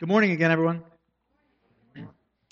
Good morning again, everyone. If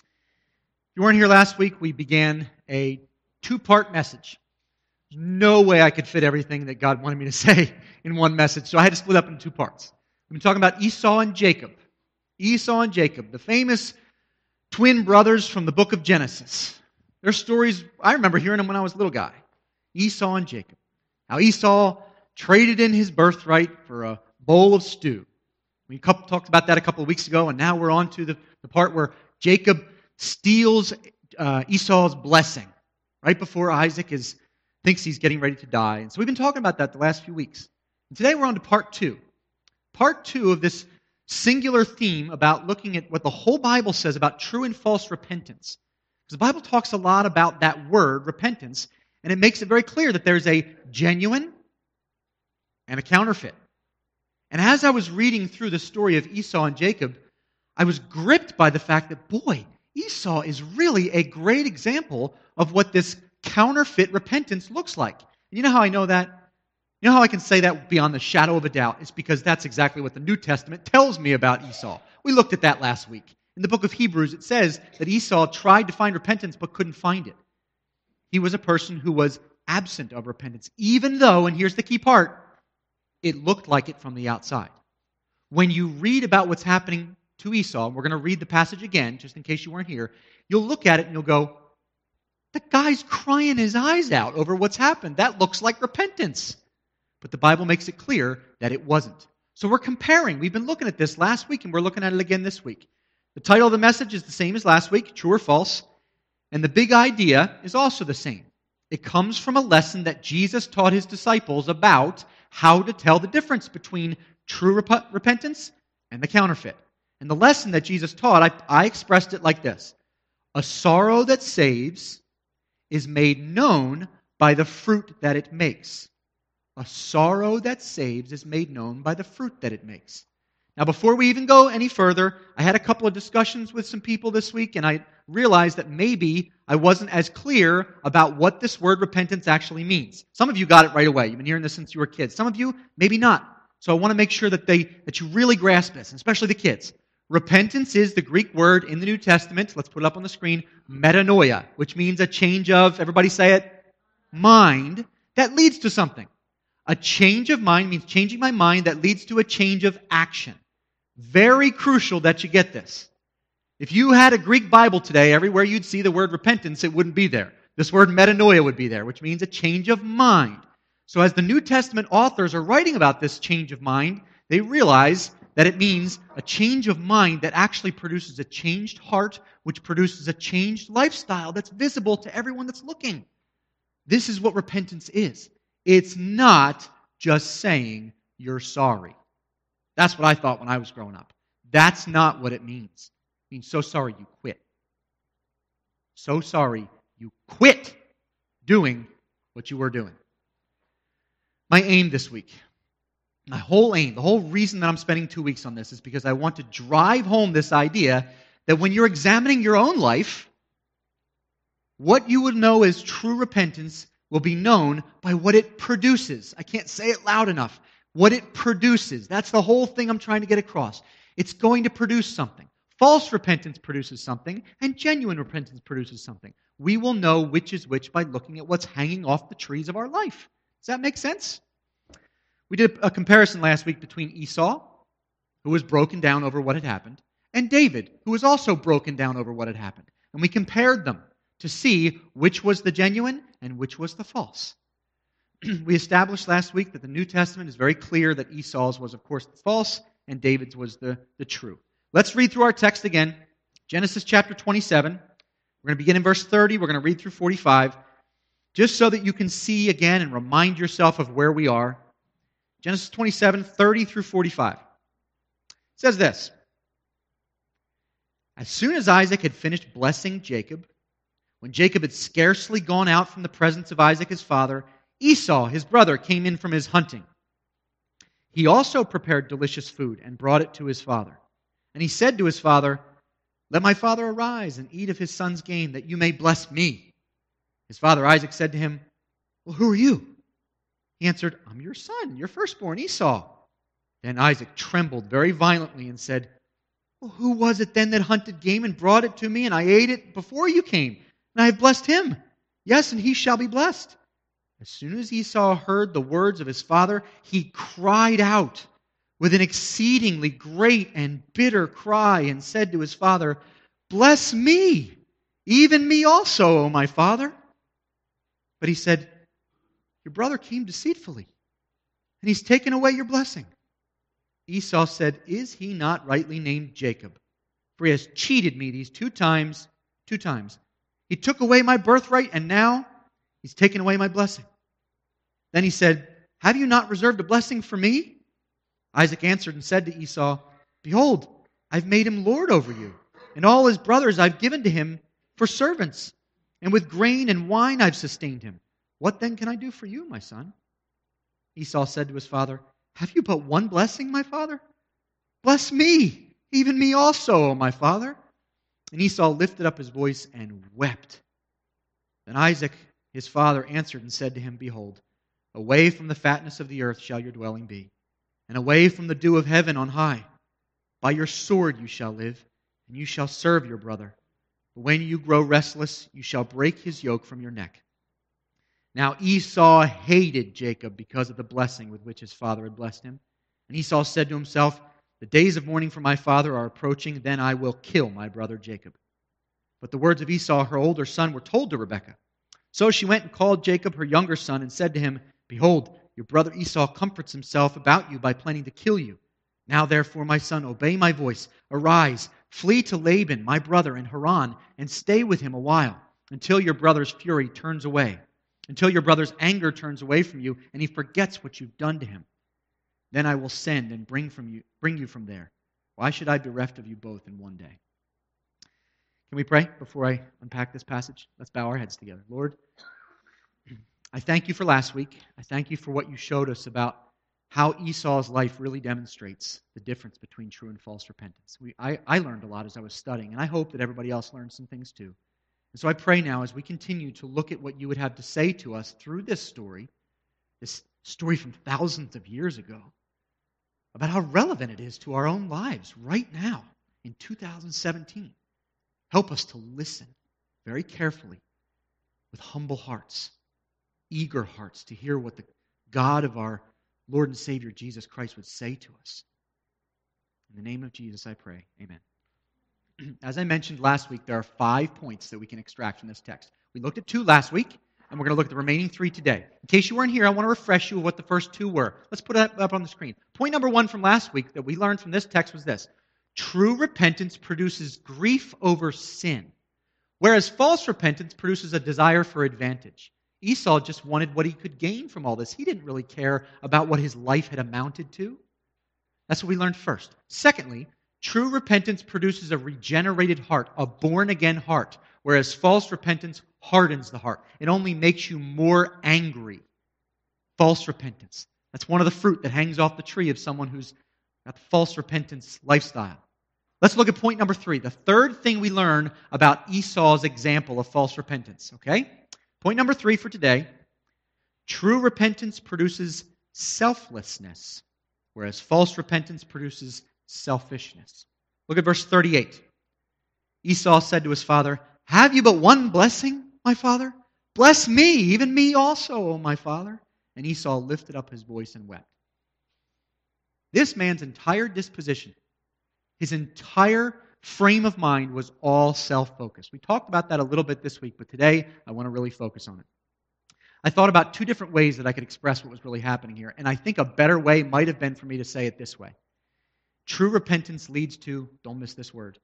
you weren't here last week, we began a two-part message. There's no way I could fit everything that God wanted me to say in one message, so I had to split up into two parts. We've been talking about Esau and Jacob. Esau and Jacob, the famous twin brothers from the book of Genesis. Their stories, I remember hearing them when I was a little guy. Esau and Jacob. How Esau traded in his birthright for a bowl of stew. We talked about that a couple of weeks ago, and now we're on to the part where Jacob steals Esau's blessing right before Isaac thinks he's getting ready to die. And so we've been talking about that the last few weeks. And today we're on to part two. Part two of this singular theme about looking at what the whole Bible says about true and false repentance. Because the Bible talks a lot about that word, repentance, and it makes it very clear that there's a genuine and a counterfeit. And as I was reading through the story of Esau and Jacob, I was gripped by the fact that, boy, Esau is really a great example of what this counterfeit repentance looks like. And you know how I know that? You know how I can say that beyond the shadow of a doubt? It's because that's exactly what the New Testament tells me about Esau. We looked at that last week. In the book of Hebrews, it says that Esau tried to find repentance but couldn't find it. He was a person who was absent of repentance, even though, and here's the key part, it looked like it from the outside. When you read about what's happening to Esau, and we're going to read the passage again, just in case you weren't here, you'll look at it and you'll go, the guy's crying his eyes out over what's happened. That looks like repentance. But the Bible makes it clear that it wasn't. So we're comparing. We've been looking at this last week, and we're looking at it again this week. The title of the message is the same as last week, True or False, and the big idea is also the same. It comes from a lesson that Jesus taught his disciples about how to tell the difference between true repentance and the counterfeit. And the lesson that Jesus taught, I expressed it like this. A sorrow that saves is made known by the fruit that it makes. A sorrow that saves is made known by the fruit that it makes. Now, before we even go any further, I had a couple of discussions with some people this week, and I realized that maybe I wasn't as clear about what this word repentance actually means. Some of you got it right away. You've been hearing this since you were kids. Some of you, maybe not. So I want to make sure that you really grasp this, especially the kids. Repentance is the Greek word in the New Testament, let's put it up on the screen, metanoia, which means a change of, everybody say it, mind, that leads to something. A change of mind means changing my mind that leads to a change of action. Very crucial that you get this. If you had a Greek Bible today, everywhere you'd see the word repentance, it wouldn't be there. This word metanoia would be there, which means a change of mind. So as the New Testament authors are writing about this change of mind, they realize that it means a change of mind that actually produces a changed heart, which produces a changed lifestyle that's visible to everyone that's looking. This is what repentance is. It's not just saying you're sorry. That's what I thought when I was growing up. That's not what it means. It means so sorry you quit. So sorry you quit doing what you were doing. My aim this week, my whole aim, the whole reason that I'm spending 2 weeks on this is because I want to drive home this idea that when you're examining your own life, what you would know as true repentance will be known by what it produces. I can't say it loud enough. What it produces. That's the whole thing I'm trying to get across. It's going to produce something. False repentance produces something, and genuine repentance produces something. We will know which is which by looking at what's hanging off the trees of our life. Does that make sense? We did a comparison last week between Esau, who was broken down over what had happened, and David, who was also broken down over what had happened. And we compared them to see which was the genuine and which was the false. We established last week that the New Testament is very clear that Esau's was, of course, the false, and David's was the true. Let's read through our text again. Genesis chapter 27. We're going to begin in verse 30. We're going to read through 45, just so that you can see again and remind yourself of where we are. Genesis 27, 30 through 45. It says this. As soon as Isaac had finished blessing Jacob, when Jacob had scarcely gone out from the presence of Isaac his father, Esau, his brother, came in from his hunting. He also prepared delicious food and brought it to his father. And he said to his father, "Let my father arise and eat of his son's game, that you may bless me." His father Isaac said to him, "Well, who are you?" He answered, "I'm your son, your firstborn, Esau." Then Isaac trembled very violently and said, Well, who was it then that hunted game and brought it to me, and I ate it before you came? And I have blessed him. Yes, and he shall be blessed. As soon as Esau heard the words of his father, he cried out with an exceedingly great and bitter cry and said to his father, Bless me, even me also, O my father. But he said, Your brother came deceitfully, and he's taken away your blessing. Esau said, Is he not rightly named Jacob? For he has cheated me these two times. He took away my birthright, and now he's taken away my blessing. Then he said, Have you not reserved a blessing for me? Isaac answered and said to Esau, Behold, I've made him lord over you, and all his brothers I've given to him for servants, and with grain and wine I've sustained him. What then can I do for you, my son? Esau said to his father, Have you but one blessing, my father? Bless me, even me also, O my father. And Esau lifted up his voice and wept. Then Isaac, his father, answered and said to him, Behold, away from the fatness of the earth shall your dwelling be, and away from the dew of heaven on high. By your sword you shall live, and you shall serve your brother. But when you grow restless, you shall break his yoke from your neck. Now Esau hated Jacob because of the blessing with which his father had blessed him. And Esau said to himself, The days of mourning for my father are approaching, then I will kill my brother Jacob. But the words of Esau, her older son, were told to Rebekah. So she went and called Jacob, her younger son, and said to him, Behold, your brother Esau comforts himself about you by planning to kill you. Now therefore, my son, obey my voice. Arise, flee to Laban, my brother, in Haran, and stay with him a while, until your brother's fury turns away, until your brother's anger turns away from you, and he forgets what you've done to him. Then I will send and bring you from there. Why should I be bereft of you both in one day? Can we pray before I unpack this passage? Let's bow our heads together. Lord, I thank you for last week. I thank you for what you showed us about how Esau's life really demonstrates the difference between true and false repentance. I learned a lot as I was studying, and I hope that everybody else learned some things too. And so I pray now as we continue to look at what you would have to say to us through this story from thousands of years ago, about how relevant it is to our own lives right now in 2017. Help us to listen very carefully with humble hearts, eager hearts to hear what the God of our Lord and Savior Jesus Christ would say to us. In the name of Jesus I pray. Amen. As I mentioned last week, there are 5 points that we can extract from this text. We looked at 2 last week, and we're going to look at the remaining 3 today. In case you weren't here, I want to refresh you of what the first 2 were. Let's put it up on the screen. Point number 1 from last week that we learned from this text was this. True repentance produces grief over sin, whereas false repentance produces a desire for advantage. Esau just wanted what he could gain from all this. He didn't really care about what his life had amounted to. That's what we learned first. Secondly, true repentance produces a regenerated heart, a born-again heart, whereas false repentance hardens the heart. It only makes you more angry. False repentance. That's one of the fruit that hangs off the tree of someone who's got the false repentance lifestyle. Let's look at point number 3, the third thing we learn about Esau's example of false repentance, okay? Point number 3 for today. True repentance produces selflessness, whereas false repentance produces selfishness. Look at verse 38. Esau said to his father, Have you but one blessing, my father? Bless me, even me also, O my father. And Esau lifted up his voice and wept. This man's entire disposition, his entire frame of mind was all self-focused. We talked about that a little bit this week, but today I want to really focus on it. I thought about 2 different ways that I could express what was really happening here, and I think a better way might have been for me to say it this way. True repentance leads to, don't miss this word,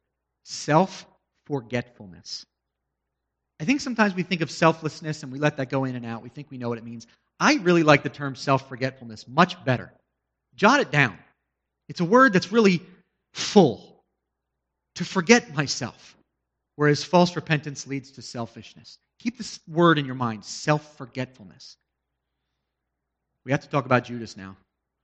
self-forgetfulness. I think sometimes we think of selflessness and we let that go in and out. We think we know what it means. I really like the term self-forgetfulness much better. Jot it down. It's a word that's really full. To forget myself, whereas false repentance leads to selfishness. Keep this word in your mind, self-forgetfulness. We have to talk about Judas now.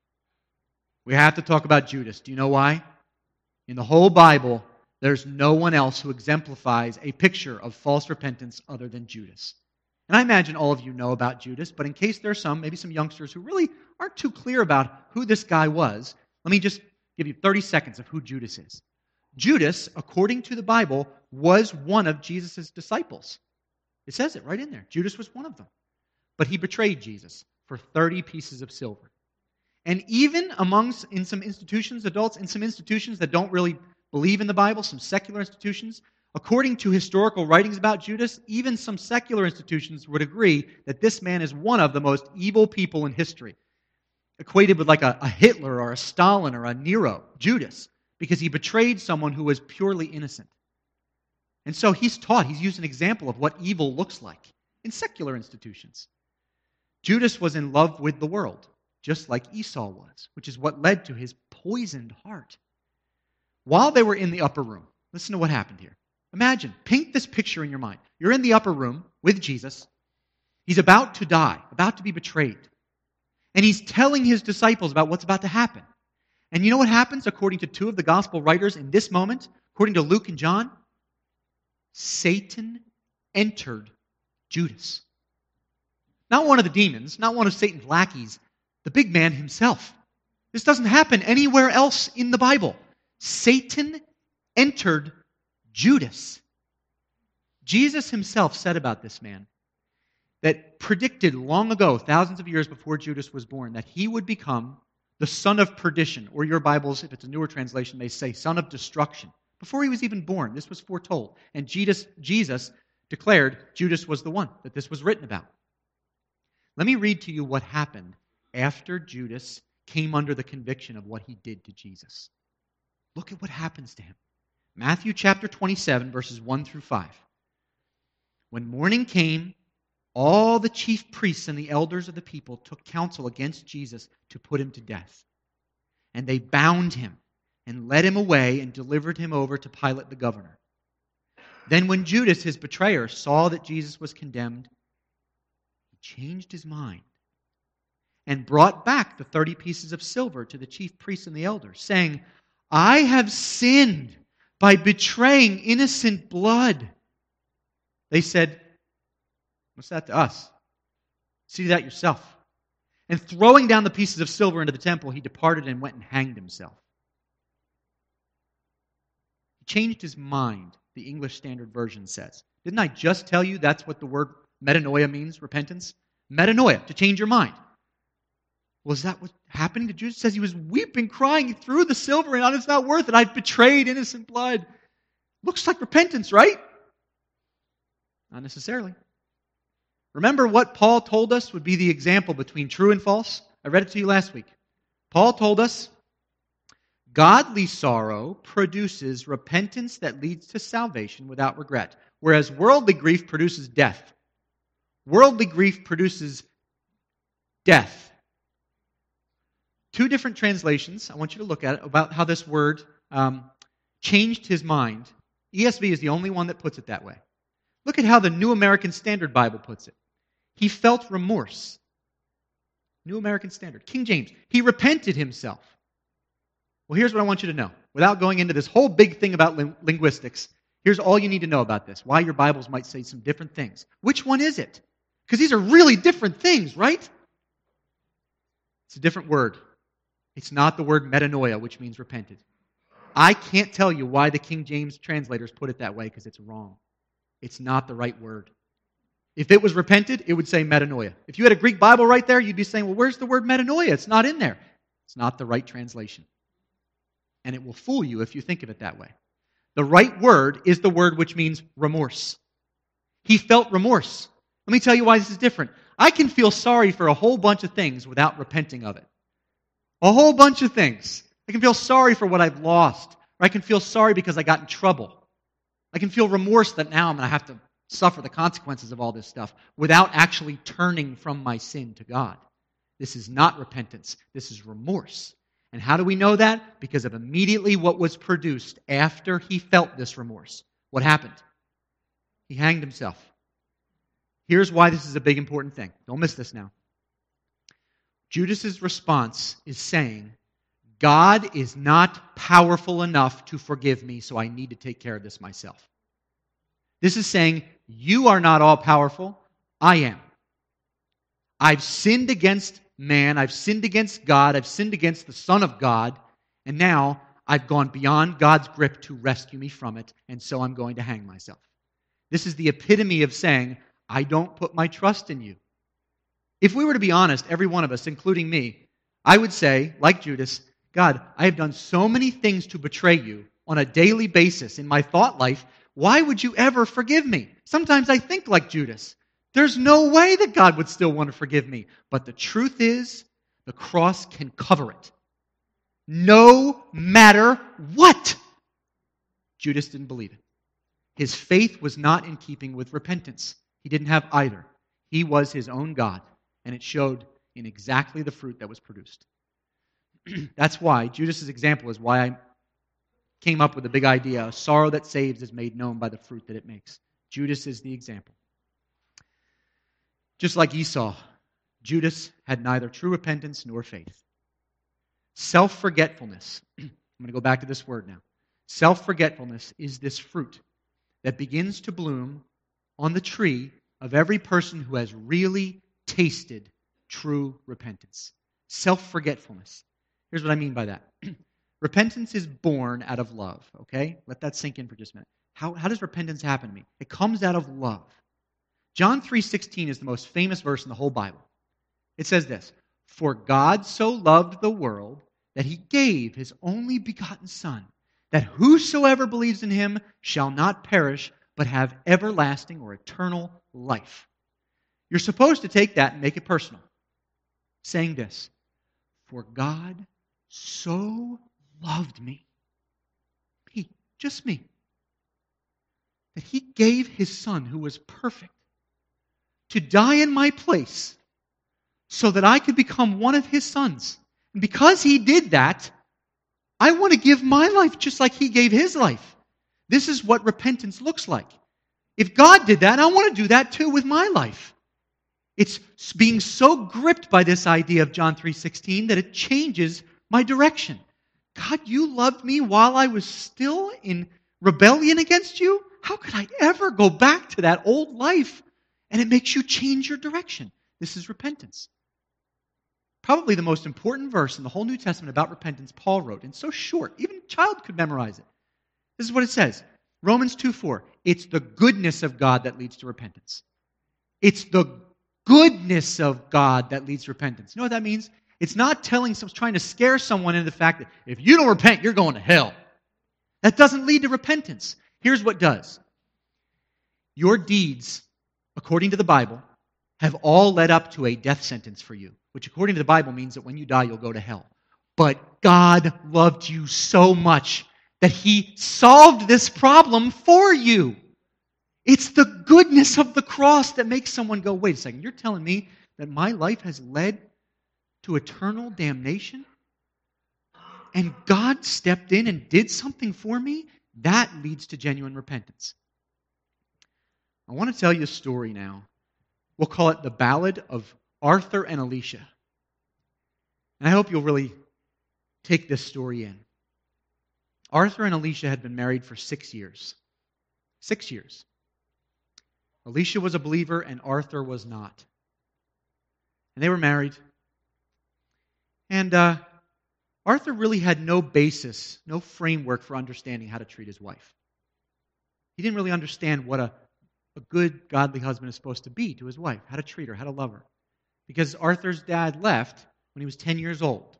We have to talk about Judas. Do you know why? In the whole Bible, there's no one else who exemplifies a picture of false repentance other than Judas. And I imagine all of you know about Judas, but in case there are maybe some youngsters who really aren't too clear about who this guy was, let me just give you 30 seconds of who Judas is. Judas, according to the Bible, was one of Jesus' disciples. It says it right in there. Judas was one of them. But he betrayed Jesus for 30 pieces of silver. And even in some institutions, adults in some institutions that don't really believe in the Bible, some secular institutions, according to historical writings about Judas, even some secular institutions would agree that this man is one of the most evil people in history, equated with like a Hitler or a Stalin or a Nero, Judas, because he betrayed someone who was purely innocent. And so he's used an example of what evil looks like in secular institutions. Judas was in love with the world, just like Esau was, which is what led to his poisoned heart. While they were in the upper room, listen to what happened here. Imagine, paint this picture in your mind. You're in the upper room with Jesus. He's about to die, about to be betrayed. And he's telling his disciples about what's about to happen. And you know what happens according to two of the gospel writers in this moment? According to Luke and John? Satan entered Judas. Not one of the demons, not one of Satan's lackeys, the big man himself. This doesn't happen anywhere else in the Bible. Satan entered Judas. Jesus himself said about this man that predicted long ago, thousands of years before Judas was born, that he would become the son of perdition, or your Bibles, if it's a newer translation, may say son of destruction. Before he was even born, this was foretold. And Jesus declared Judas was the one, that this was written about. Let me read to you what happened after Judas came under the conviction of what he did to Jesus. Look at what happens to him. Matthew chapter 27, verses 1 through 5. When morning came, all the chief priests and the elders of the people took counsel against Jesus to put him to death. And they bound him and led him away and delivered him over to Pilate the governor. Then when Judas, his betrayer, saw that Jesus was condemned, he changed his mind and brought back the 30 pieces of silver to the chief priests and the elders, saying, I have sinned by betraying innocent blood. They said, what's that to us? See that yourself. And throwing down the pieces of silver into the temple, he departed and went and hanged himself. He changed his mind, the English Standard Version says. Didn't I just tell you that's what the word metanoia means, repentance? Metanoia, to change your mind. Well, is that what's happening to Judas? It says he was weeping, crying, he threw the silver in, it's not worth it. I've betrayed innocent blood. Looks like repentance, right? Not necessarily. Remember what Paul told us would be the example between true and false? I read it to you last week. Paul told us, godly sorrow produces repentance that leads to salvation without regret, whereas worldly grief produces death. Worldly grief produces death. Two different translations, I want you to look at it, about how this word changed his mind. ESV is the only one that puts it that way. Look at how the New American Standard Bible puts it. He felt remorse. New American Standard. King James. He repented himself. Well, here's what I want you to know. Without going into this whole big thing about linguistics, here's all you need to know about this. Why your Bibles might say some different things. Which one is it? Because these are really different things, right? It's a different word. It's not the word metanoia, which means repented. I can't tell you why the King James translators put it that way, because it's wrong. It's not the right word. If it was repented, it would say metanoia. If you had a Greek Bible right there, you'd be saying, well, where's the word metanoia? It's not in there. It's not the right translation. And it will fool you if you think of it that way. The right word is the word which means remorse. He felt remorse. Let me tell you why this is different. I can feel sorry for a whole bunch of things without repenting of it. A whole bunch of things. I can feel sorry for what I've lost. Or I can feel sorry because I got in trouble. I can feel remorse that now I'm going to have to suffer the consequences of all this stuff without actually turning from my sin to God. This is not repentance. This is remorse. And how do we know that? Because of immediately what was produced after he felt this remorse. What happened? He hanged himself. Here's why this is a big important thing. Don't miss this now. Judas' response is saying, God is not powerful enough to forgive me, so I need to take care of this myself. This is saying, you are not all powerful, I am. I've sinned against man, I've sinned against God, I've sinned against the Son of God, and now I've gone beyond God's grip to rescue me from it, and so I'm going to hang myself. This is the epitome of saying, I don't put my trust in you. If we were to be honest, every one of us, including me, I would say, like Judas, God, I have done so many things to betray you on a daily basis in my thought life. Why would you ever forgive me? Sometimes I think like Judas. There's no way that God would still want to forgive me. But the truth is, the cross can cover it. No matter what. Judas didn't believe it. His faith was not in keeping with repentance. He didn't have either. He was his own God, and it showed in exactly the fruit that was produced. That's why Judas' example is why I came up with the big idea, a sorrow that saves is made known by the fruit that it makes. Judas is the example. Just like Esau, Judas had neither true repentance nor faith. Self-forgetfulness. I'm going to go back to this word now. Self-forgetfulness is this fruit that begins to bloom on the tree of every person who has really tasted true repentance. Self-forgetfulness. Here's what I mean by that. Repentance is born out of love, okay? Let that sink in for just a minute. How does repentance happen to me? It comes out of love. John 3:16 is the most famous verse in the whole Bible. It says this, "For God so loved the world that he gave his only begotten Son, that whosoever believes in him shall not perish, but have everlasting or eternal life." You're supposed to take that and make it personal, saying this, "For God so loved me, just me, that he gave his Son, who was perfect, to die in my place so that I could become one of his sons. And because he did that, I want to give my life just like he gave his life." This is what repentance looks like. If God did that, I want to do that too with my life. It's being so gripped by this idea of John 3:16 that it changes my direction. God, you loved me while I was still in rebellion against you? How could I ever go back to that old life? And it makes you change your direction. This is repentance. Probably the most important verse in the whole New Testament about repentance Paul wrote. And so short, even a child could memorize it. This is what it says. Romans 2:4. It's the goodness of God that leads to repentance. It's the goodness of God that leads to repentance. You know what that means? It's not trying to scare someone into the fact that if you don't repent, you're going to hell. That doesn't lead to repentance. Here's what does. Your deeds, according to the Bible, have all led up to a death sentence for you, which according to the Bible means that when you die, you'll go to hell. But God loved you so much that he solved this problem for you. It's the goodness of the cross that makes someone go, wait a second, you're telling me that my life has led to eternal damnation? And God stepped in and did something for me? That leads to genuine repentance. I want to tell you a story now. We'll call it the Ballad of Arthur and Alicia. And I hope you'll really take this story in. Arthur and Alicia had been married for 6 years. 6 years. Alicia was a believer and Arthur was not. And they were married. And Arthur really had no basis, no framework for understanding how to treat his wife. He didn't really understand what a good, godly husband is supposed to be to his wife, how to treat her, how to love her. Because Arthur's dad left when he was 10 years old.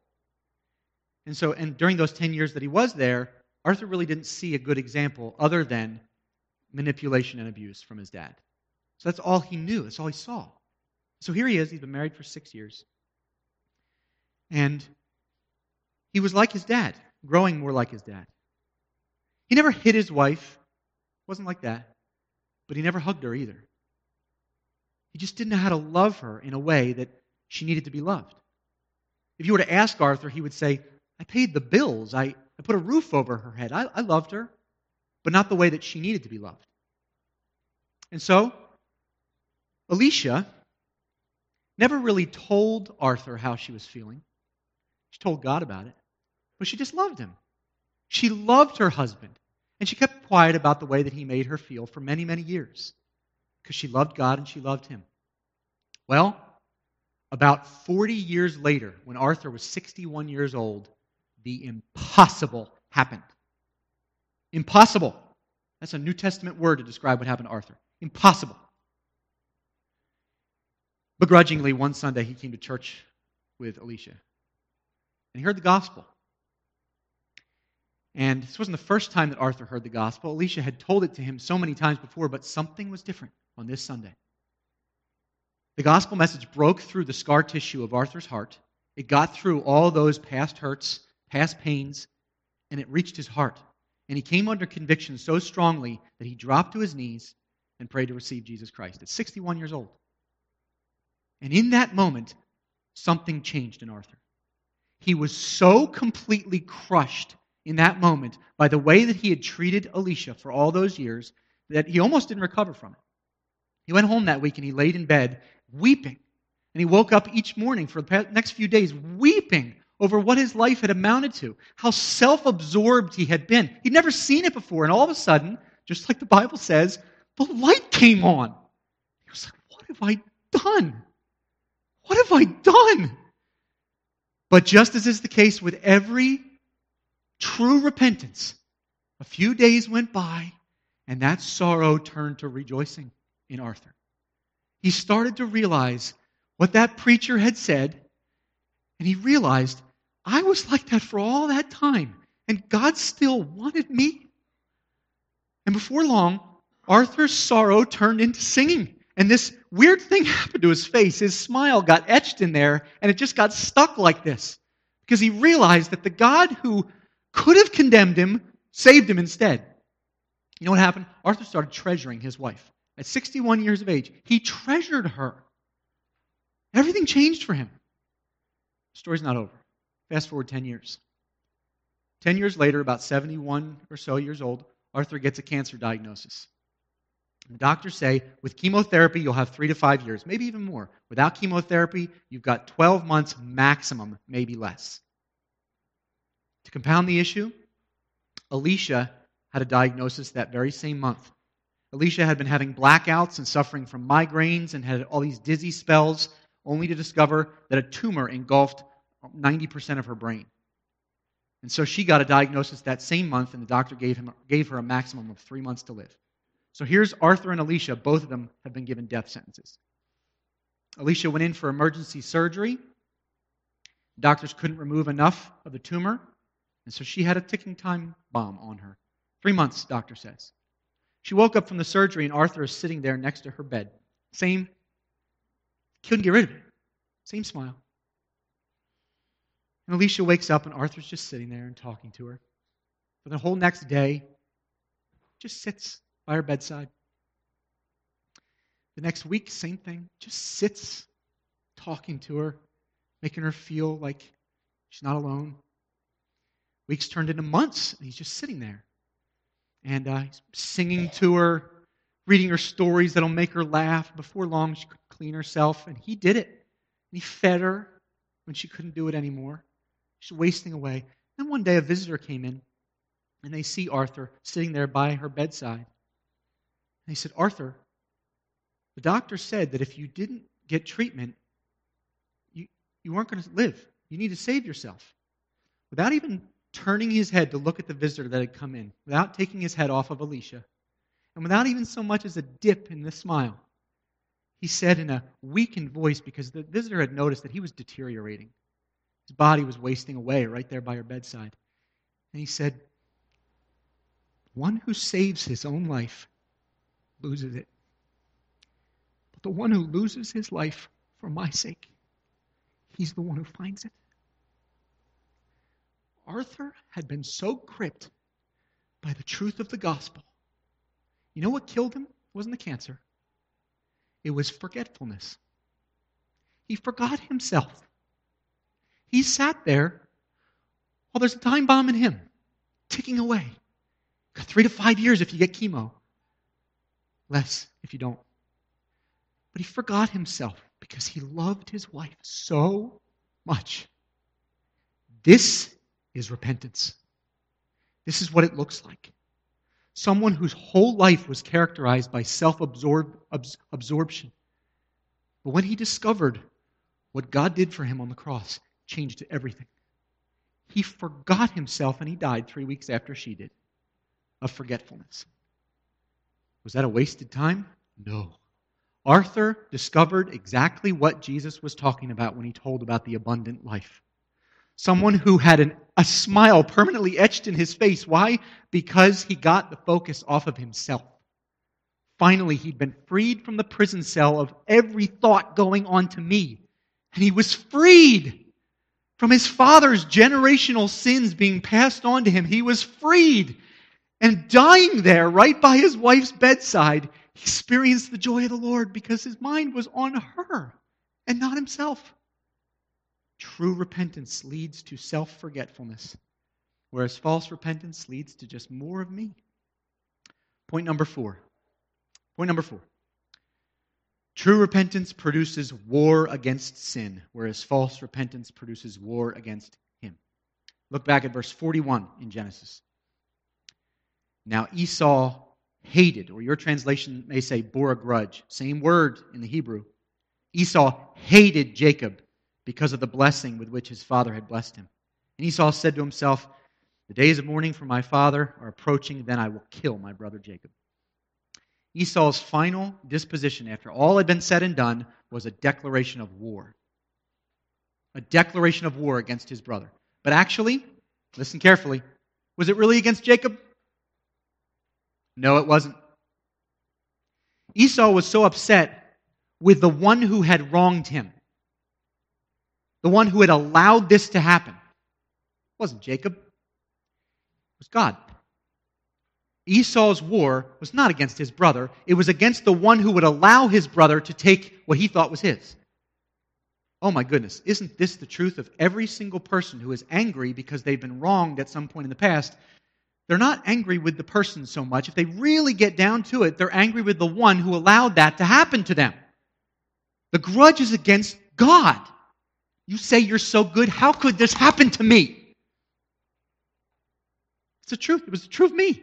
And during those 10 years that he was there, Arthur really didn't see a good example other than manipulation and abuse from his dad. So that's all he knew. That's all he saw. So here he is. He's been married for 6 years. And he was like his dad, growing more like his dad. He never hit his wife. Wasn't like that. But he never hugged her either. He just didn't know how to love her in a way that she needed to be loved. If you were to ask Arthur, he would say, I paid the bills. I put a roof over her head. I loved her, but not the way that she needed to be loved. And so, Alicia never really told Arthur how she was feeling. She told God about it, but she just loved him. She loved her husband, and she kept quiet about the way that he made her feel for many, many years, because she loved God and she loved him. Well, about 40 years later, when Arthur was 61 years old, the impossible happened. Impossible. That's a New Testament word to describe what happened to Arthur. Impossible. Begrudgingly, one Sunday he came to church with Alicia. And he heard the gospel. And this wasn't the first time that Arthur heard the gospel. Alicia had told it to him so many times before, but something was different on this Sunday. The gospel message broke through the scar tissue of Arthur's heart. It got through all those past hurts, past pains, and it reached his heart. And he came under conviction so strongly that he dropped to his knees and prayed to receive Jesus Christ at 61 years old. And in that moment, something changed in Arthur. He was so completely crushed in that moment by the way that he had treated Alicia for all those years that he almost didn't recover from it. He went home that week and he laid in bed weeping. And he woke up each morning for the next few days weeping over what his life had amounted to, how self-absorbed he had been. He'd never seen it before, and all of a sudden, just like the Bible says, the light came on. He was like, what have I done? What have I done? But just as is the case with every true repentance, a few days went by, and that sorrow turned to rejoicing in Arthur. He started to realize what that preacher had said, and he realized, I was like that for all that time, and God still wanted me. And before long, Arthur's sorrow turned into singing. And this weird thing happened to his face. His smile got etched in there, and it just got stuck like this. Because he realized that the God who could have condemned him saved him instead. You know what happened? Arthur started treasuring his wife. At 61 years of age, he treasured her. Everything changed for him. The story's not over. Fast forward 10 years. 10 years later, about 71 or so years old, Arthur gets a cancer diagnosis. The doctors say, with chemotherapy, you'll have 3 to 5 years, maybe even more. Without chemotherapy, you've got 12 months maximum, maybe less. To compound the issue, Alicia had a diagnosis that very same month. Alicia had been having blackouts and suffering from migraines and had all these dizzy spells, only to discover that a tumor engulfed 90% of her brain. And so she got a diagnosis that same month, and the doctor gave her a maximum of 3 months to live. So here's Arthur and Alicia. Both of them have been given death sentences. Alicia went in for emergency surgery. Doctors couldn't remove enough of the tumor, and so she had a ticking time bomb on her. 3 months, doctor says. She woke up from the surgery, and Arthur is sitting there next to her bed. Same, couldn't get rid of it. Same smile. And Alicia wakes up, and Arthur's just sitting there and talking to her. For the whole next day, just sits by her bedside. The next week, same thing. Just sits talking to her, making her feel like she's not alone. Weeks turned into months, and he's just sitting there. And he's singing to her, reading her stories that'll make her laugh. Before long, she could clean herself, and he did it. And he fed her when she couldn't do it anymore. She's wasting away. Then one day, a visitor came in, and they see Arthur sitting there by her bedside. And they said, Arthur, the doctor said that if you didn't get treatment, you weren't going to live. You need to save yourself. Without even turning his head to look at the visitor that had come in, without taking his head off of Alicia, and without even so much as a dip in the smile, he said in a weakened voice, because the visitor had noticed that he was deteriorating. His body was wasting away right there by her bedside. And he said, one who saves his own life loses it. But the one who loses his life for my sake, he's the one who finds it. Arthur had been so gripped by the truth of the gospel. You know what killed him? It wasn't the cancer. It was forgetfulness. He forgot himself. He sat there while there's a time bomb in him, ticking away. Got 3 to 5 years if you get chemo. Less if you don't. But he forgot himself because he loved his wife so much. This is repentance. This is what it looks like. Someone whose whole life was characterized by self-absorption. But when he discovered what God did for him on the cross, changed everything. He forgot himself and he died 3 weeks after she did, of forgetfulness. Was that a wasted time? No. Arthur discovered exactly what Jesus was talking about when he told about the abundant life. Someone who had a smile permanently etched in his face. Why? Because he got the focus off of himself. Finally, he'd been freed from the prison cell of every thought going on to me. And he was freed from his father's generational sins being passed on to him. He was freed. And dying there, right by his wife's bedside, he experienced the joy of the Lord because his mind was on her and not himself. True repentance leads to self-forgetfulness, whereas false repentance leads to just more of me. Point number 4. True repentance produces war against sin, whereas false repentance produces war against him. Look back at verse 41 in Genesis. Now Esau hated, or your translation may say bore a grudge, same word in the Hebrew. Esau hated Jacob because of the blessing with which his father had blessed him. And Esau said to himself, the days of mourning for my father are approaching, then I will kill my brother Jacob. Esau's final disposition, after all had been said and done, was a declaration of war. A declaration of war against his brother. But actually, listen carefully, was it really against Jacob? No, it wasn't. Esau was so upset with the one who had wronged him, the one who had allowed this to happen. It wasn't Jacob. It was God. Esau's war was not against his brother. It was against the one who would allow his brother to take what he thought was his. Oh my goodness, isn't this the truth of every single person who is angry because they've been wronged at some point in the past? They're not angry with the person so much. If they really get down to it, they're angry with the one who allowed that to happen to them. The grudge is against God. You say you're so good. How could this happen to me? It's the truth. It was the truth of me.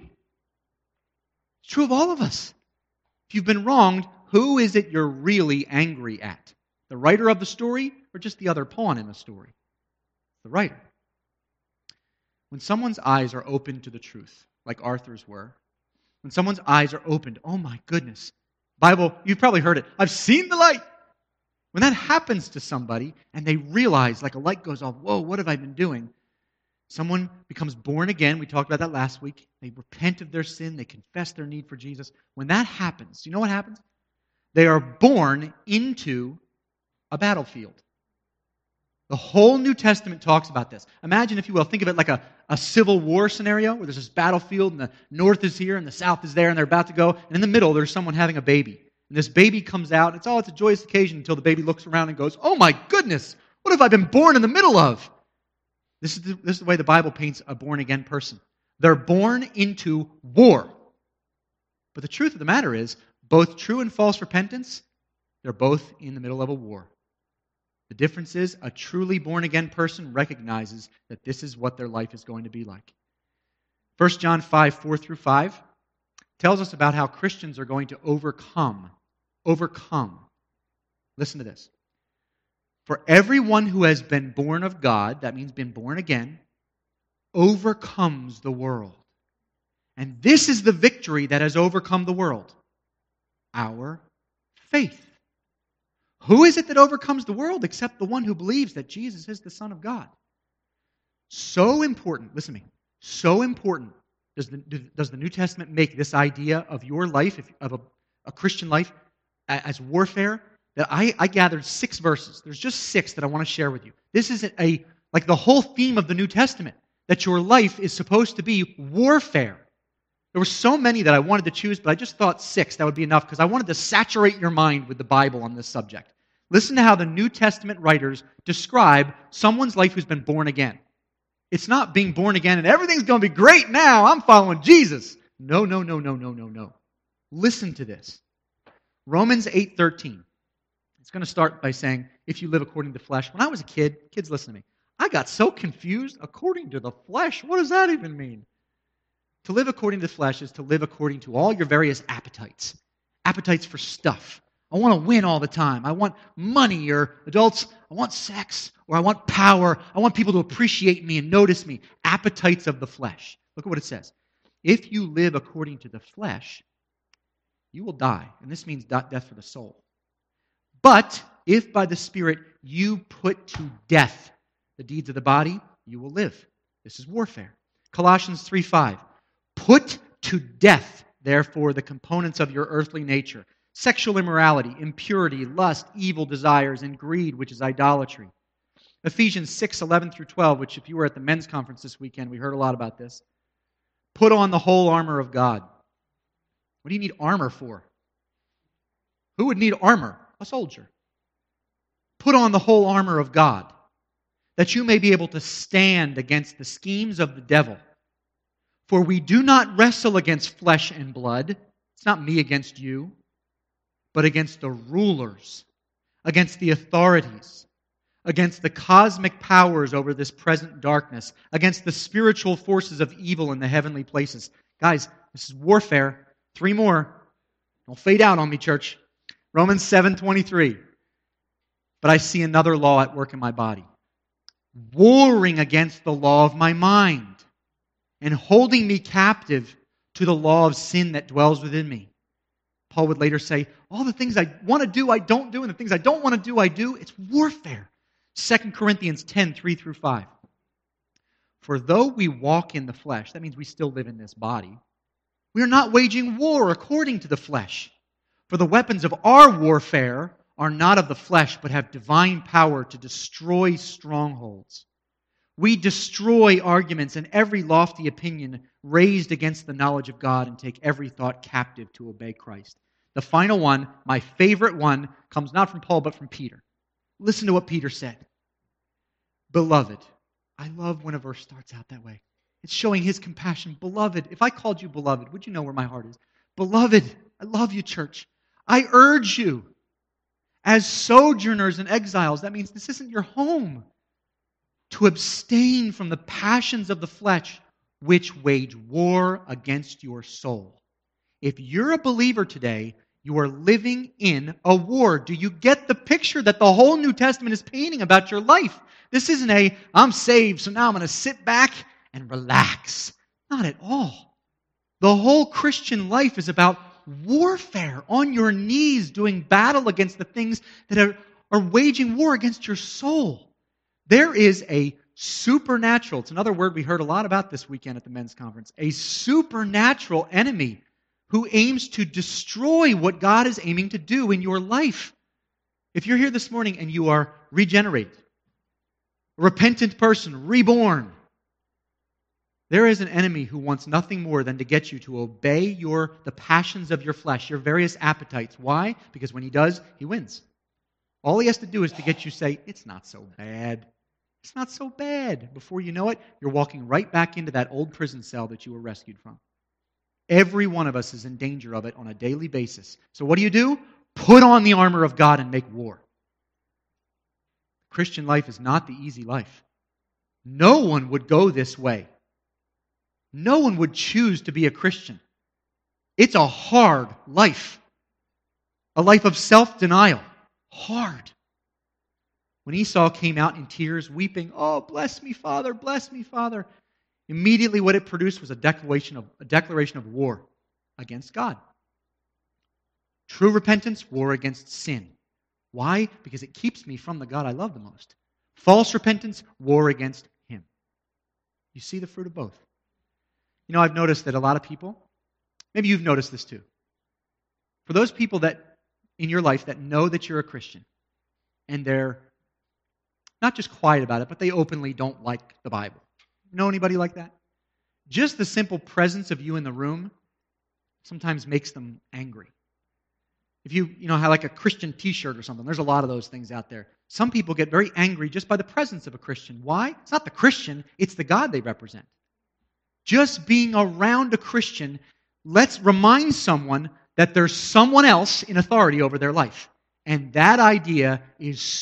It's true of all of us. If you've been wronged, who is it you're really angry at? The writer of the story or just the other pawn in the story? The writer. When someone's eyes are open to the truth, like Arthur's were, when someone's eyes are opened, oh my goodness, Bible, you've probably heard it, I've seen the light. When that happens to somebody and they realize, like a light goes off, whoa, what have I been doing? Someone becomes born again. We talked about that last week. They repent of their sin. They confess their need for Jesus. When that happens, you know what happens? They are born into a battlefield. The whole New Testament talks about this. Imagine, if you will, think of it like a civil war scenario where there's this battlefield and the north is here and the south is there and they're about to go. And in the middle, there's someone having a baby. And this baby comes out. It's a joyous occasion until the baby looks around and goes, oh my goodness, what have I been born in the middle of? This is the way the Bible paints a born-again person. They're born into war. But the truth of the matter is, both true and false repentance, they're both in the middle of a war. The difference is, a truly born-again person recognizes that this is what their life is going to be like. 1 John 5, 4 through 5 tells us about how Christians are going to overcome. Listen to this. For everyone who has been born of God, that means been born again, overcomes the world. And this is the victory that has overcome the world. Our faith. Who is it that overcomes the world except the one who believes that Jesus is the Son of God? So important, listen to me, so important does the New Testament make this idea of your life, of a Christian life, as warfare, that I gathered 6 verses. There's just 6 that I want to share with you. This is like the whole theme of the New Testament, that your life is supposed to be warfare. There were so many that I wanted to choose, but I just thought 6, that would be enough, because I wanted to saturate your mind with the Bible on this subject. Listen to how the New Testament writers describe someone's life who's been born again. It's not being born again and everything's going to be great now, I'm following Jesus. No. Listen to this. Romans 8:13. It's going to start by saying, if you live according to the flesh. When I was a kid, kids listen to me, I got so confused. According to the flesh, what does that even mean? To live according to the flesh is to live according to all your various appetites. Appetites for stuff. I want to win all the time. I want money, or adults, I want sex, or I want power. I want people to appreciate me and notice me. Appetites of the flesh. Look at what it says. If you live according to the flesh, you will die. And this means death for the soul. But if by the Spirit you put to death the deeds of the body, you will live. This is warfare. Colossians 3:5. Put to death, therefore, the components of your earthly nature. Sexual immorality, impurity, lust, evil desires, and greed, which is idolatry. Ephesians 6:11 through 12, which if you were at the men's conference this weekend, we heard a lot about this. Put on the whole armor of God. What do you need armor for? Who would need armor? A soldier. Put on the whole armor of God, that you may be able to stand against the schemes of the devil. For we do not wrestle against flesh and blood. It's not me against you, but against the rulers, against the authorities, against the cosmic powers over this present darkness, against the spiritual forces of evil in the heavenly places. Guys, this is warfare. 3 more. Don't fade out on me, church. Romans 7:23. But I see another law at work in my body, warring against the law of my mind, and holding me captive to the law of sin that dwells within me. Paul would later say, all the things I want to do, I don't do, and the things I don't want to do, I do. It's warfare. 2 Corinthians 10:3 through 5. For though we walk in the flesh, that means we still live in this body, we are not waging war according to the flesh. For the weapons of our warfare are not of the flesh, but have divine power to destroy strongholds. We destroy arguments and every lofty opinion raised against the knowledge of God and take every thought captive to obey Christ. The final one, my favorite one, comes not from Paul but from Peter. Listen to what Peter said. Beloved. I love when a verse starts out that way. It's showing his compassion. Beloved. If I called you beloved, would you know where my heart is? Beloved, I love you, church. I urge you, as sojourners and exiles, that means this isn't your home, to abstain from the passions of the flesh which wage war against your soul. If you're a believer today, you are living in a war. Do you get the picture that the whole New Testament is painting about your life? This isn't I'm saved, so now I'm going to sit back and relax. Not at all. The whole Christian life is about warfare, on your knees, doing battle against the things that are waging war against your soul. There is a supernatural, it's another word we heard a lot about this weekend at the men's conference, a supernatural enemy who aims to destroy what God is aiming to do in your life. If you're here this morning and you are regenerated, a repentant person, reborn, there is an enemy who wants nothing more than to get you to obey the passions of your flesh, your various appetites. Why? Because when he does, he wins. All he has to do is to get you to say, it's not so bad. It's not so bad. Before you know it, you're walking right back into that old prison cell that you were rescued from. Every one of us is in danger of it on a daily basis. So what do? Put on the armor of God and make war. Christian life is not the easy life. No one would go this way. No one would choose to be a Christian. It's a hard life. A life of self-denial. Hard. When Esau came out in tears, weeping, oh, bless me, Father, bless me, Father, immediately what it produced was a declaration of war against God. True repentance, war against sin. Why? Because it keeps me from the God I love the most. False repentance, war against Him. You see the fruit of both. You know, I've noticed that a lot of people, maybe you've noticed this too. For those people that in your life that know that you're a Christian, and they're not just quiet about it, but they openly don't like the Bible. Know anybody like that? Just the simple presence of you in the room sometimes makes them angry. If you have like a Christian t-shirt or something, there's a lot of those things out there. Some people get very angry just by the presence of a Christian. Why? It's not the Christian, it's the God they represent. Just being around a Christian, let's remind someone that there's someone else in authority over their life. And that idea is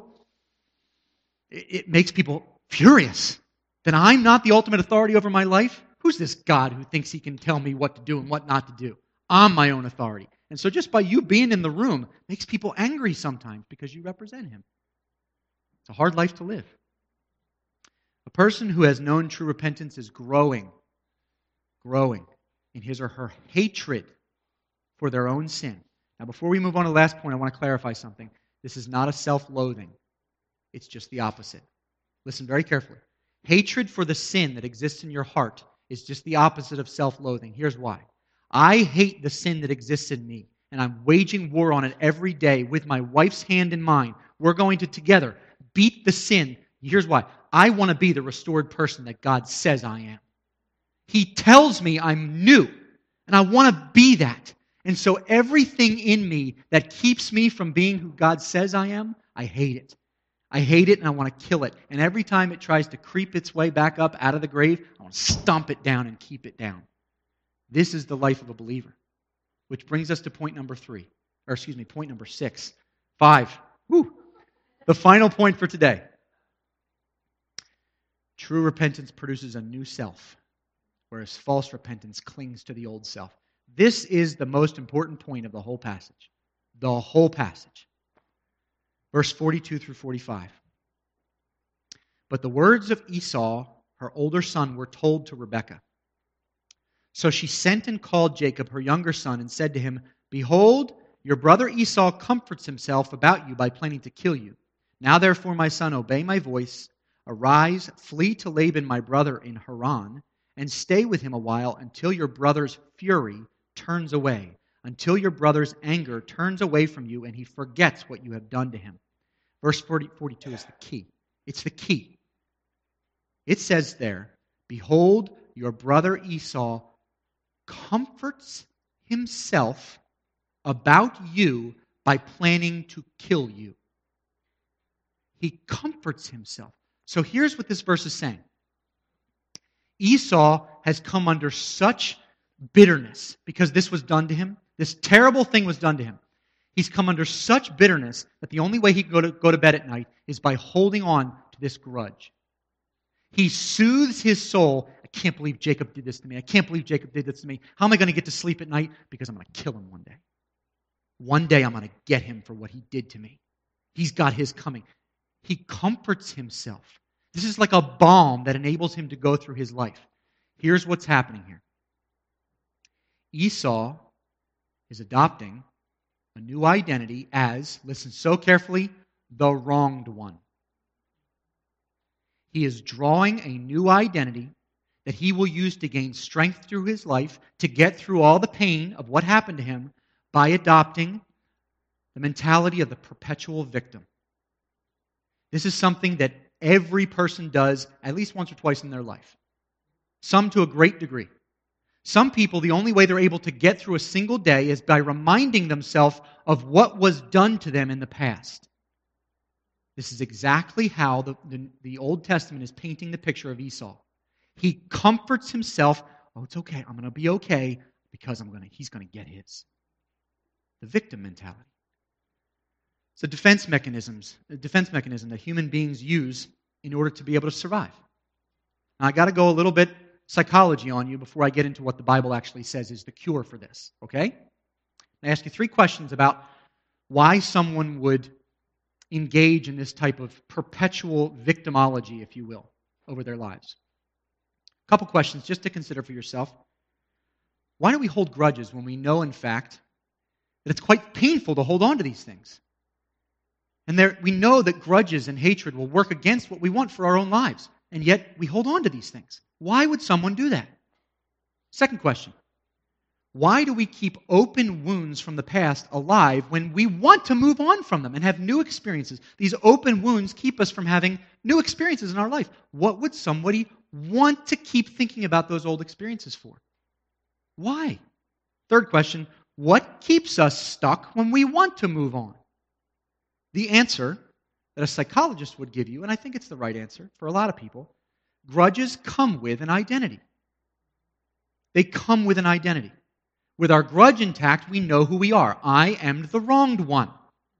it makes people furious. That I'm not the ultimate authority over my life? Who's this God who thinks he can tell me what to do and what not to do? I'm my own authority. And so just by you being in the room makes people angry sometimes because you represent him. It's a hard life to live. A person who has known true repentance is growing in his or her hatred for their own sin. Now, before we move on to the last point, I want to clarify something. This is not a self-loathing. It's just the opposite. Listen very carefully. Hatred for the sin that exists in your heart is just the opposite of self-loathing. Here's why. I hate the sin that exists in me, and I'm waging war on it every day with my wife's hand in mine. We're going to together beat the sin. Here's why. I want to be the restored person that God says I am. He tells me I'm new, and I want to be that. And so everything in me that keeps me from being who God says I am, I hate it. I hate it and I want to kill it. And every time it tries to creep its way back up out of the grave, I want to stomp it down and keep it down. This is the life of a believer. Which brings us to point number 6. 5. Woo! The final point for today. True repentance produces a new self, whereas false repentance clings to the old self. This is the most important point of the whole passage. The whole passage. Verse 42 through 45. But the words of Esau, her older son, were told to Rebekah. So she sent and called Jacob, her younger son, and said to him, Behold, your brother Esau comforts himself about you by planning to kill you. Now therefore, my son, obey my voice. Arise, flee to Laban my brother in Haran, and stay with him a while until your brother's fury turns away, until your brother's anger turns away from you and he forgets what you have done to him. Verse 42 is the key. It's the key. It says there, Behold, your brother Esau comforts himself about you by planning to kill you. He comforts himself. So here's what this verse is saying. Esau has come under such bitterness because this was done to him. This terrible thing was done to him. He's come under such bitterness that the only way he can go to bed at night is by holding on to this grudge. He soothes his soul. I can't believe Jacob did this to me. I can't believe Jacob did this to me. How am I going to get to sleep at night? Because I'm going to kill him one day. One day I'm going to get him for what he did to me. He's got his coming. He comforts himself. This is like a balm that enables him to go through his life. Here's what's happening here. Esau is adopting a new identity as, listen so carefully, the wronged one. He is drawing a new identity that he will use to gain strength through his life, to get through all the pain of what happened to him by adopting the mentality of the perpetual victim. This is something that every person does at least once or twice in their life. Some to a great degree. Some people, the only way they're able to get through a single day is by reminding themselves of what was done to them in the past. This is exactly how the Old Testament is painting the picture of Esau. He comforts himself. Oh, it's okay. I'm going to be okay because he's going to get his. The victim mentality. It's a defense mechanism that human beings use in order to be able to survive. Now, I got to go a little bit psychology on you before I get into what the Bible actually says is the cure for this, okay? I ask you 3 questions about why someone would engage in this type of perpetual victimology, if you will, over their lives. A couple questions just to consider for yourself. Why do we hold grudges when we know, in fact, that it's quite painful to hold on to these things? And we know that grudges and hatred will work against what we want for our own lives. And yet we hold on to these things. Why would someone do that? Second question. Why do we keep open wounds from the past alive when we want to move on from them and have new experiences? These open wounds keep us from having new experiences in our life. What would somebody want to keep thinking about those old experiences for? Why? Third question. What keeps us stuck when we want to move on? The answer that a psychologist would give you, and I think it's the right answer for a lot of people, grudges come with an identity. They come with an identity. With our grudge intact, we know who we are. I am the wronged one.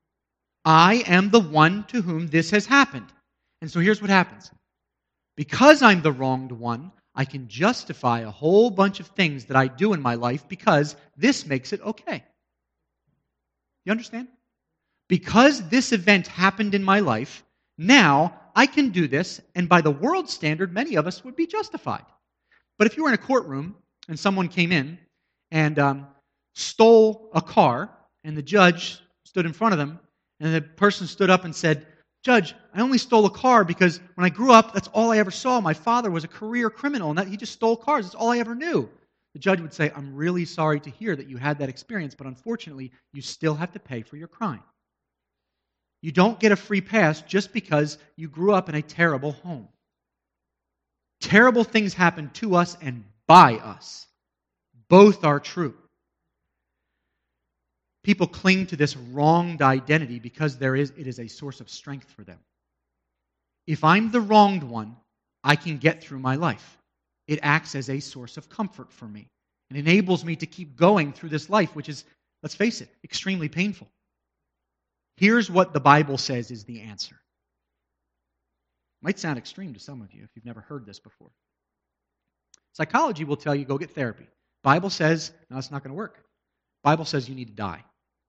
I am the one to whom this has happened. And so here's what happens. Because I'm the wronged one, I can justify a whole bunch of things that I do in my life because this makes it okay. You understand? Because this event happened in my life, Now, I can do this, and by the world's standard, many of us would be justified. But if you were in a courtroom and someone came in and stole a car, and the judge stood in front of them, and the person stood up and said, "Judge, I only stole a car because when I grew up, that's all I ever saw. My father was a career criminal, and he just stole cars. That's all I ever knew." The judge would say, "I'm really sorry to hear that you had that experience, but unfortunately, you still have to pay for your crime. You don't get a free pass just because you grew up in a terrible home. Terrible things happen to us and by us. Both are true." People cling to this wronged identity because it is a source of strength for them. If I'm the wronged one, I can get through my life. It acts as a source of comfort for me. It enables me to keep going through this life, which is, let's face it, extremely painful. Here's what the Bible says is the answer. Might sound extreme to some of you if you've never heard this before. Psychology will tell you go get therapy. Bible says, no, it's not going to work. Bible says you need to die.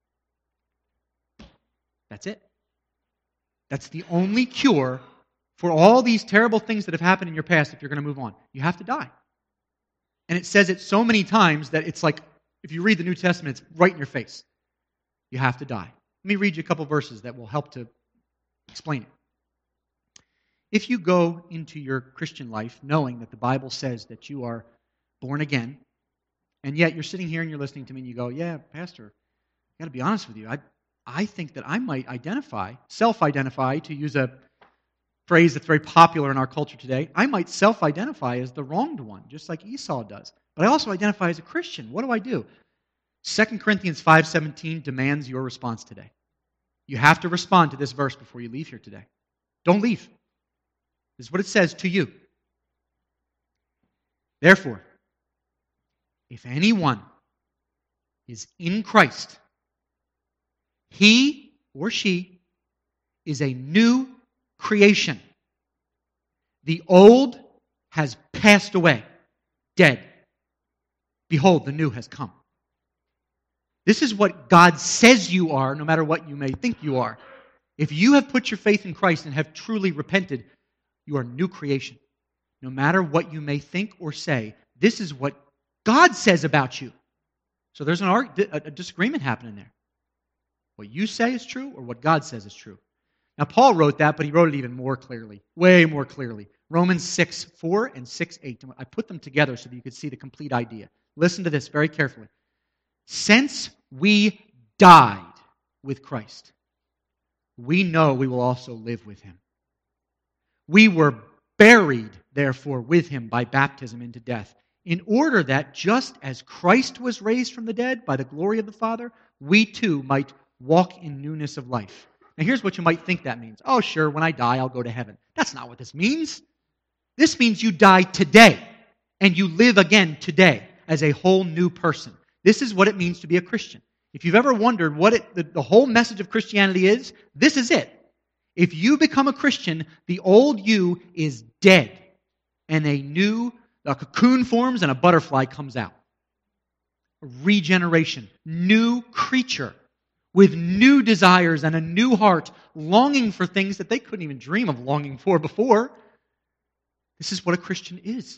That's it. That's the only cure for all these terrible things that have happened in your past if you're going to move on. You have to die. And it says it so many times that it's like, if you read the New Testament, it's right in your face. You have to die. Let me read you a couple verses that will help to explain it. If you go into your Christian life knowing that the Bible says that you are born again, and yet you're sitting here and you're listening to me and you go, "Yeah, Pastor, I got to be honest with you. I think that I might self-identify, to use a phrase that's very popular in our culture today, I might self-identify as the wronged one, just like Esau does. But I also identify as a Christian. What do I do?" 2 Corinthians 5:17 demands your response today. You have to respond to this verse before you leave here today. Don't leave. This is what it says to you. "Therefore, if anyone is in Christ, he or she is a new creation. The old has passed away, dead. Behold, the new has come." This is what God says you are, no matter what you may think you are. If you have put your faith in Christ and have truly repented, you are a new creation. No matter what you may think or say, this is what God says about you. So there's a disagreement happening there. What you say is true or what God says is true. Now, Paul wrote that, but he wrote it even more clearly, way more clearly. Romans 6:4 and 6:8. I put them together so that you could see the complete idea. Listen to this very carefully. "Since we died with Christ, we know we will also live with him. We were buried, therefore, with him by baptism into death, in order that just as Christ was raised from the dead by the glory of the Father, we too might walk in newness of life." Now here's what you might think that means. "Oh, sure, when I die, I'll go to heaven." That's not what this means. This means you die today, and you live again today as a whole new person. This is what it means to be a Christian. If you've ever wondered what the whole message of Christianity is, this is it. If you become a Christian, the old you is dead, and a cocoon forms and a butterfly comes out. Regeneration, new creature with new desires and a new heart, longing for things that they couldn't even dream of longing for before. This is what a Christian is.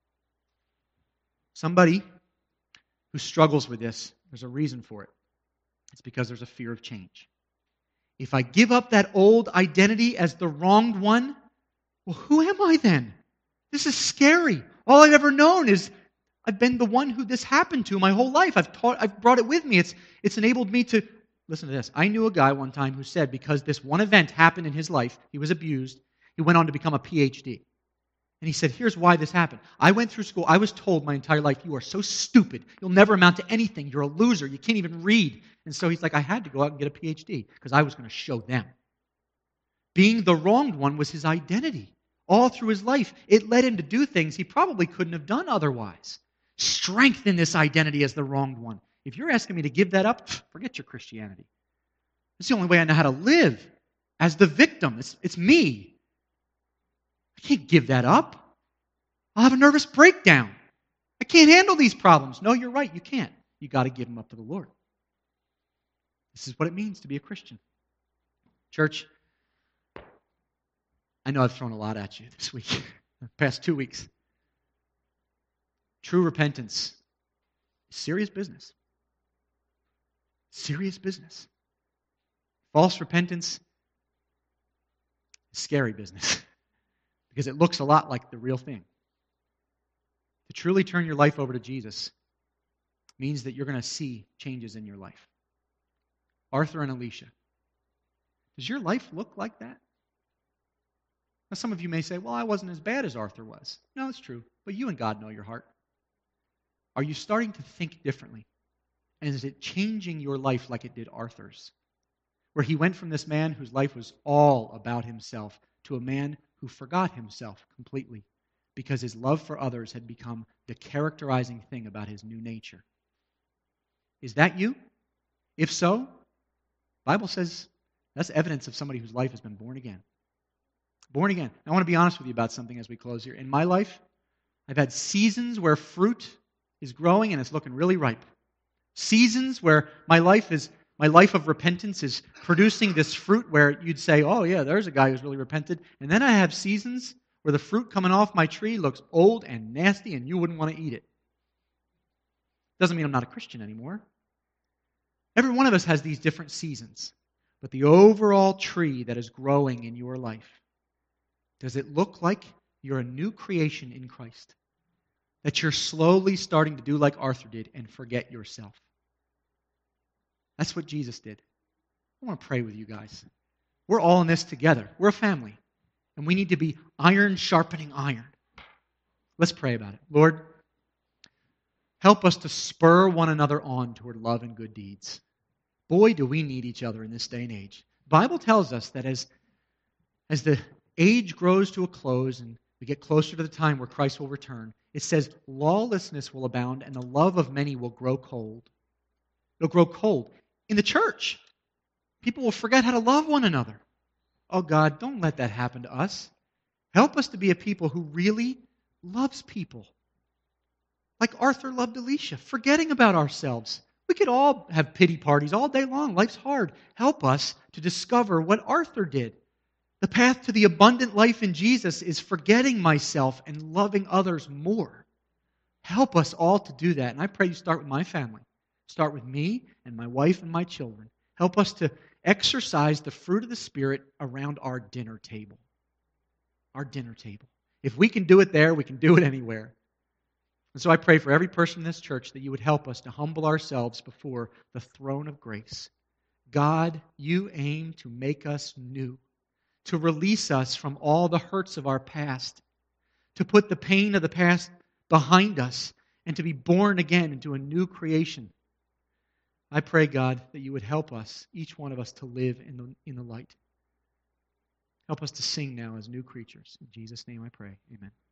Somebody who struggles with this, there's a reason for it. It's because there's a fear of change. If I give up that old identity as the wronged one, well, who am I then? This is scary. All I've ever known is I've been the one who this happened to my whole life. I've brought it with me. It's enabled me to, listen to this. I knew a guy one time who said because this one event happened in his life, he was abused, he went on to become a PhD. And he said, here's why this happened. I went through school. I was told my entire life, you are so stupid. You'll never amount to anything. You're a loser. You can't even read. And so he's like, I had to go out and get a PhD because I was going to show them. Being the wronged one was his identity. All through his life, it led him to do things he probably couldn't have done otherwise. Strengthen this identity as the wronged one. If you're asking me to give that up, forget your Christianity. It's the only way I know how to live as the victim. It's me. I can't give that up. I'll have a nervous breakdown. I can't handle these problems. No, you're right. You can't. You got to give them up to the Lord. This is what it means to be a Christian. Church, I know I've thrown a lot at you this week, the past 2 weeks. True repentance is serious business. Serious business. False repentance is scary business because it looks a lot like the real thing. To truly turn your life over to Jesus means that you're going to see changes in your life. Arthur and Alicia, does your life look like that? Now, some of you may say, well, I wasn't as bad as Arthur was. No, it's true, but you and God know your heart. Are you starting to think differently? And is it changing your life like it did Arthur's? Where he went from this man whose life was all about himself to a man who forgot himself completely because his love for others had become the characterizing thing about his new nature. Is that you? If so, the Bible says that's evidence of somebody whose life has been born again. Born again. I want to be honest with you about something as we close here. In my life, I've had seasons where fruit is growing and it's looking really ripe. Seasons where my life of repentance is producing this fruit where you'd say, oh yeah, there's a guy who's really repented. And then I have seasons where the fruit coming off my tree looks old and nasty and you wouldn't want to eat it. Doesn't mean I'm not a Christian anymore. Every one of us has these different seasons. But the overall tree that is growing in your life, does it look like you're a new creation in Christ? That you're slowly starting to do like Arthur did and forget yourself? That's what Jesus did. I want to pray with you guys. We're all in this together. We're a family. And we need to be iron sharpening iron. Let's pray about it. Lord, help us to spur one another on toward love and good deeds. Boy, do we need each other in this day and age. The Bible tells us that as the age grows to a close and we get closer to the time where Christ will return, it says lawlessness will abound and the love of many will grow cold. It'll grow cold. In the church, people will forget how to love one another. Oh God, don't let that happen to us. Help us to be a people who really loves people. Like Arthur loved Alicia, forgetting about ourselves. We could all have pity parties all day long. Life's hard. Help us to discover what Arthur did. The path to the abundant life in Jesus is forgetting myself and loving others more. Help us all to do that. And I pray you start with my family. Start with me and my wife and my children. Help us to exercise the fruit of the Spirit around our dinner table. Our dinner table. If we can do it there, we can do it anywhere. And so I pray for every person in this church that you would help us to humble ourselves before the throne of grace. God, you aim to make us new, to release us from all the hurts of our past, to put the pain of the past behind us, and to be born again into a new creation. I pray, God, that you would help us, each one of us, to live in the light. Help us to sing now as new creatures. In Jesus' name I pray. Amen.